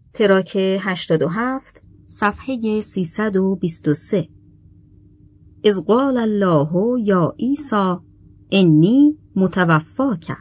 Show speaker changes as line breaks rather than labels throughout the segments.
تراک 87 صفحه 323. اذ قال الله یا عیسی انی متوفاک.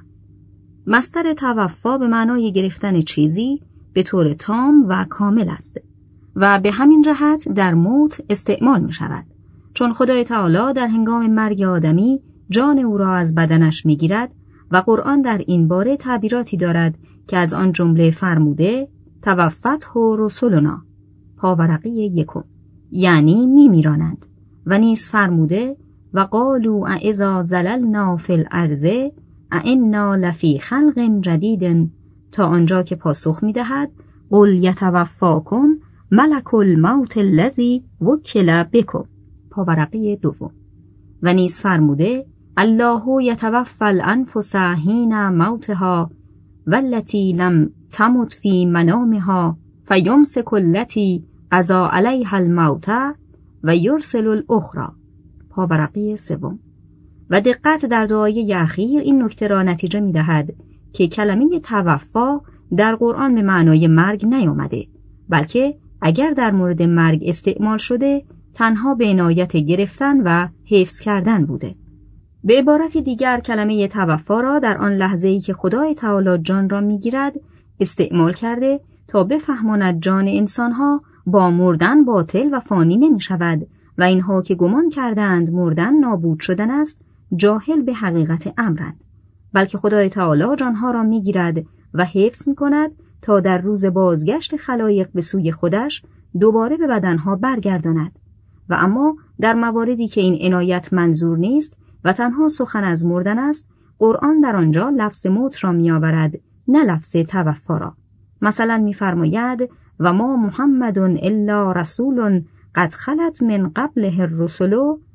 مصدر توفا به معنای گرفتن چیزی به طور تام و کامل است و به همین جهت در موت استعمال می شود، چون خدای تعالی در هنگام مرگ آدمی جان او را از بدنش می گیرد و قرآن در این باره تعبیراتی دارد که از آن جمله فرموده توفته رسولنا پاورقی 1، یعنی می میرانند، و نیز فرموده و قالوا اذا زللنا فی الارض ائنا لفی خلق جدید، تا آنجا که پاسخ می دهد قل یتوفاکم ملک الموت الذی وکل بکم پاورقی 2، و نیز فرموده الله یتوفی الانفس حین موتها والتی لم تمت فی منامها فیمسک التی قضی علیها الموت و یرسل الاخرى پاورقی 3. و دقت در دعای اخیر این نکته را نتیجه می دهد که کلمه توفا در قرآن به معنای مرگ نیامده، بلکه اگر در مورد مرگ استعمال شده تنها به عنایت گرفتن و حفظ کردن بوده. به عبارت دیگر کلمه توفا را در آن لحظه‌ای که خدای تعالی جان را می‌گیرد استعمال کرده تا بفهماند جان انسان‌ها با مردن باطل و فانی نمی‌شود و اینها که گمان کردند مردن نابود شدن است جاهل به حقیقت امرند، بلکه خدای تعالی جانها را می‌گیرد و حفظ می‌کند تا در روز بازگشت خلایق به سوی خودش دوباره به بدنها برگرداند. و اما در مواردی که این عنایت منظور نیست و تنها سخن از مردن است، قرآن در آنجا لفظ موت را می‌آورد نه لفظ توفا را. مثلا می‌فرماید و ما محمد الا رسول قد خلت من قبله الرسل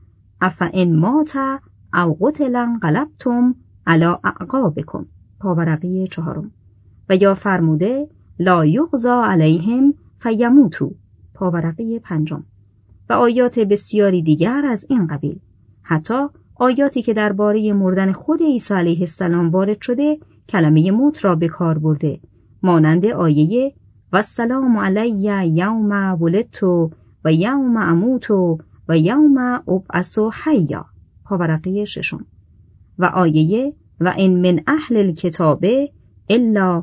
افئن مات او قتل انقلبتم علی اعقابکم پاورقی 4. و یا فرموده لا یغضی علیهم فیموتوا پاورقی 5. و آیات بسیاری دیگر از این قبیل. حتی آیاتی که درباره مردن خود عیسی علیه السلام وارد شده کلمه موت را به کار برده، مانند آیه و السلام علی یوم ولدت و یوم اموت و یوم ابعث حیا پاورقی 6. و آیه و ان من اهل الکتاب الا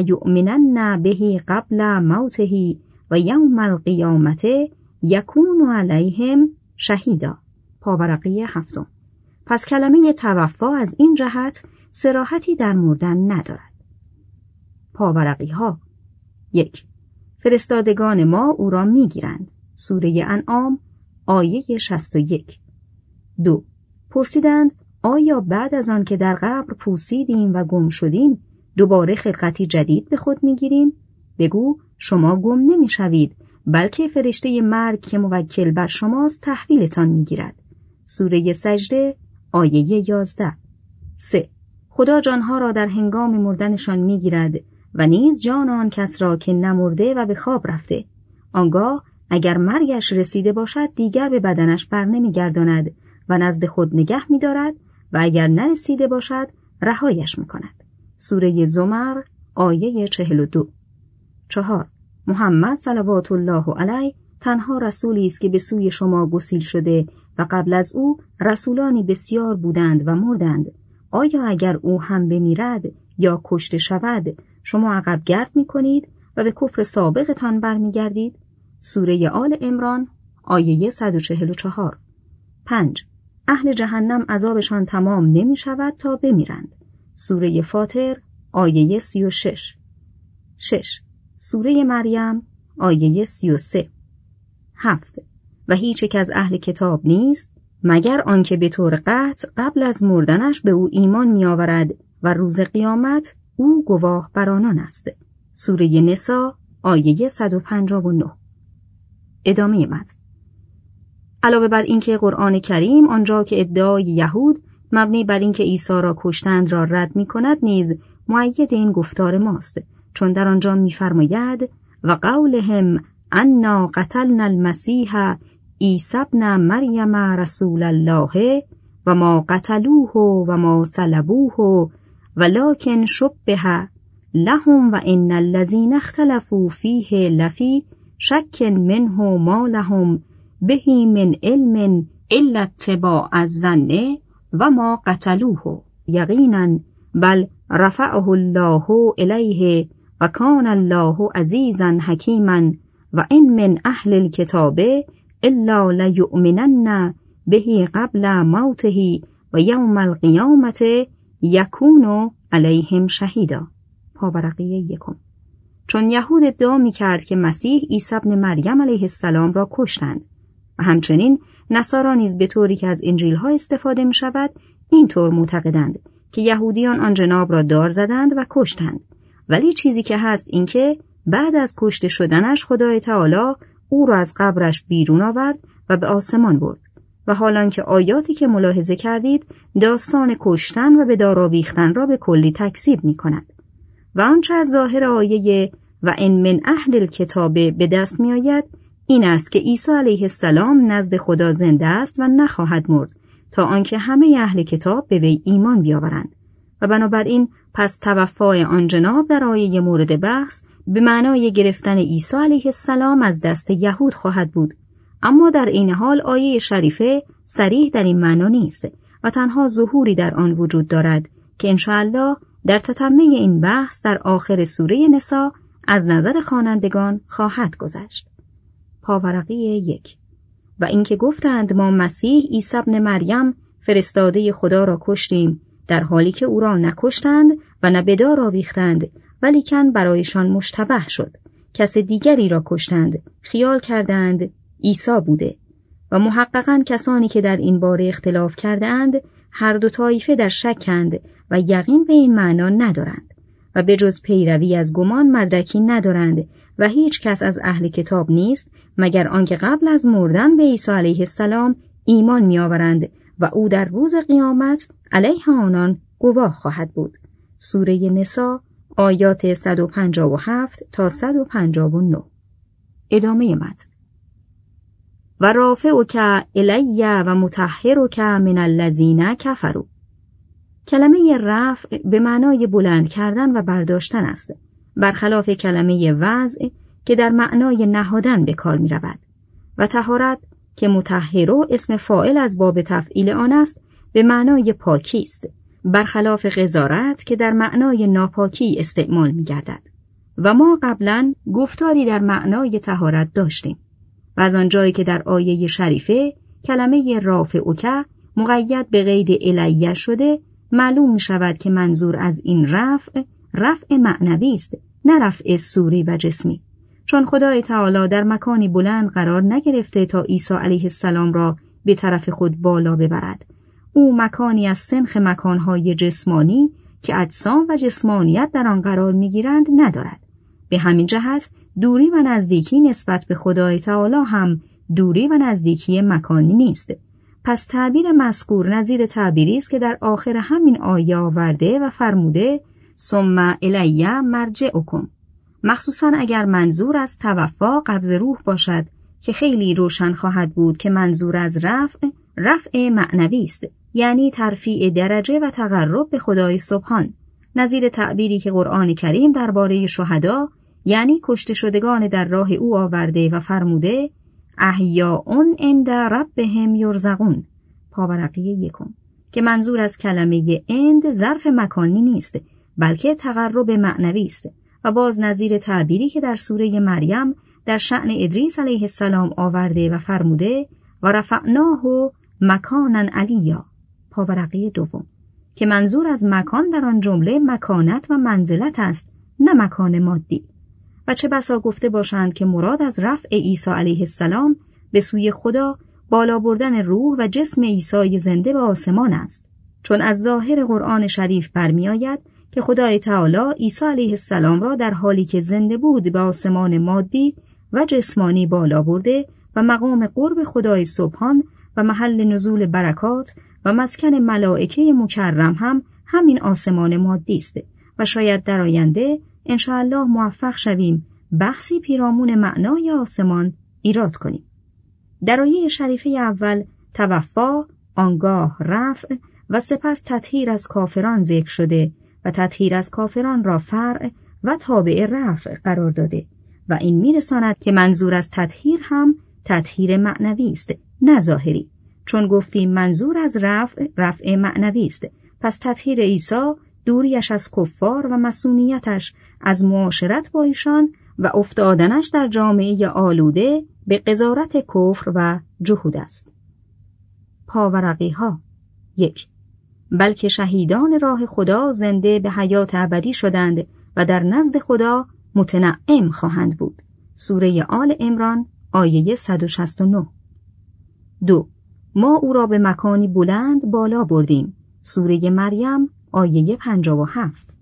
لیؤمنن به قبل موته و یوم القیامت یکون علیهم شهیدا پاورقی 7. پس کلمه توفا از این جهت صراحتی در مردن ندارد. پاورقی ها 1. فرستادگان ما او را میگیرند. سوره انعام آیه 61. 2. پرسیدند آیا بعد از آن که در قبر پوسیدیم و گم شدیم دوباره خلقتی جدید به خود میگیریم؟ بگو شما گم نمیشوید، بلکه فرشته مرگ که موکل بر شماست تحویلتان میگیرد. سوره سجده آیه 11. 3. خدا جانها را در هنگام مردنشان میگیرد و نیز جان آن کس را که نمرده و به خواب رفته. آنگاه اگر مرگش رسیده باشد دیگر به بدنش بر نمیگرداند و نزد خود نگه می‌دارد و اگر نرسیده باشد رهایش می‌کند. سوره زمر آیه 42. 4. محمد صلوات الله علیه تنها رسولی است که به سوی شما گسیل شده و قبل از او رسولانی بسیار بودند و مردند. آیا اگر او هم بمیرد یا کشته شود شما عقب گرد می‌کنید و به کفر سابقتان برمیگردید؟ سوره آل عمران آیه 144. 5. اهل جهنم عذابشان تمام نمی شود تا بمیرند. سوره فاطر آیه 36. 6. سوره مریم آیه 33. 7. و هیچ یک از اهل کتاب نیست مگر آنکه به طور قطع قبل از مردنش به او ایمان می آورد و روز قیامت او گواه بر آنان است. سوره نساء آیه 159. ادامه متن. علاوه بر اینکه قرآن کریم آنجا که ادعای یهود مبنی بر اینکه عیسی را کشتند را رد می کند نیز مؤید این گفتار ماست، چون در آنجا می فرماید و قولهم انا قتلنا المسیح عیسی ابن مریم رسول الله و ما قتلوه و ما صلبوه ولکن شبه لهم و ان الذین اختلفوا فیه لفی شک منه ما لهم به من علم الا اتباع الظن و ما قتلوه یقینا بل رفعه الله الیه و کان الله عزیزا حکیما و ان من اهل الکتاب الا لیؤمنن به قبل موته و یوم القیامة یکون علیهم شهیدا. پاورقی 1. چون یهود ادعا می‌کرد که مسیح عیسی ابن مریم علیه السلام را کشتند و همچنین نصارا نیز به طوری که از انجیل‌ها استفاده می‌شود اینطور معتقدند که یهودیان آن جناب را دار زدند و کشتند، ولی چیزی که هست این که بعد از کشته شدنش خدای تعالی او را از قبرش بیرون آورد و به آسمان برد و حالان که آیاتی که ملاحظه کردید داستان کشتن و به دار آویختن را به کلی تکذیب می‌کند و آنچه از ظاهر آیه و ان من اهل الکتاب به دست می‌آید این است که عیسی علیه السلام نزد خدا زنده است و نخواهد مرد تا آنکه همه اهل کتاب به وی ایمان بیاورند و بنابراین پس توفای آن جناب در آیه مورد بحث به معنای گرفتن عیسی علیه السلام از دست یهود خواهد بود، اما در این حال آیه شریفه صریح در این معنا نیست و تنها ظهوری در آن وجود دارد که انشاءالله در تتمه این بحث در آخر سوره نساء از نظر خوانندگان خواهد گذشت. پاورقی 1. و اینکه گفتند ما مسیح عیسی ابن مریم فرستاده خدا را کشتیم در حالی که او را نکشتند و نه به دار آویختند، ولیکن برایشان مشتبه شد، کس دیگری را کشتند، خیال کردند عیسی بوده. و محققاً کسانی که در این باره اختلاف کردند هر دو طایفه در شکند و یقین به این معنا ندارند و به جز پیروی از گمان مدرکی ندارند و هیچ کس از اهل کتاب نیست مگر آنکه قبل از مردن به عیسی علیه السلام ایمان می‌آورند و او در روز قیامت علیه آنان گواه خواهد بود. سوره نساء آیات 157 تا 159. ادامه متن. و رافعک الی و مطهرک من الذین کفروا. کلمه رفع به معنای بلند کردن و برداشتن است، برخلاف کلمه وضع که در معنای نهادن به کار می رود. و طهارت که مطهر اسم فاعل از باب تفعیل آن است به معنای پاکی است، برخلاف قذارت که در معنای ناپاکی استعمال می گردد. و ما قبلا گفتاری در معنای طهارت داشتیم و از آنجایی که در آیه شریفه کلمه رافعک مقید به قید الیه شده معلوم می شود که منظور از این رفع معنوی است، نه رفع صوری و جسمی، چون خدای تعالی در مکانی بلند قرار نگرفته تا عیسی علیه السلام را به طرف خود بالا ببرد. او مکانی از سنخ مکانهای جسمانی که اجسام و جسمانیت در آن قرار می‌گیرند ندارد. به همین جهت دوری و نزدیکی نسبت به خدای تعالی هم دوری و نزدیکی مکانی نیست. پس تعبیر مذکور نظیر تعبیری است که در آخر همین آیه آورده و فرموده ثم الی مرجعکم، مخصوصاً اگر منظور از توفا قبض روح باشد که خیلی روشن خواهد بود که منظور از رفع معنوی است، یعنی ترفیع درجه و تقرب به خدای سبحان، نظیر تعبیری که قرآن کریم درباره شهدا یعنی کشته شدگان در راه او آورده و فرموده احیاء عند ربهم یرزقون. پاورقی 1. که منظور از کلمه عند ظرف مکانی نیست بلکه تقرب معنوی است و باز نظیر تعبیری که در سوره مریم در شأن ادریس علیه السلام آورده و فرموده و رفعناه مکانا علیا. پاورقی 2. که منظور از مکان در آن جمله مکانت و منزلت است، نه مکان مادی. و چه بسا گفته باشند که مراد از رفع عیسی علیه السلام به سوی خدا بالا بردن روح و جسم عیسی زنده به آسمان است، چون از ظاهر قرآن شریف برمی آید که خدای تعالی عیسی علیه السلام را در حالی که زنده بود به آسمان مادی و جسمانی بالا برده و مقام قرب خدای سبحان و محل نزول برکات و مسکن ملائکه مکرم هم همین آسمان مادی است و شاید در آینده انشاءالله موفق شویم بحثی پیرامون معنای آسمان ایراد کنیم. در آیه شریفه اول توفا، آنگاه رفع و سپس تطهیر از کافران ذکر شده و تطهیر از کافران را فرع و تابع رفع قرار داده و این میرساند که منظور از تطهیر هم تطهیر معنوی است، نه ظاهری. چون گفتیم منظور از رفع معنوی است، پس تطهیر عیسی دوریش از کفار و مسئولیتش از معاشرت با ایشان و افتادنش در جامعه آلوده به قذارت کفر و جهود است. پاورقی ها 1. بلکه شهیدان راه خدا زنده به حیات ابدی شدند و در نزد خدا متنعم خواهند بود. سوره آل عمران آیه 169. 2. ما او را به مکانی بلند بالا بردیم. سوره مریم آیه 57.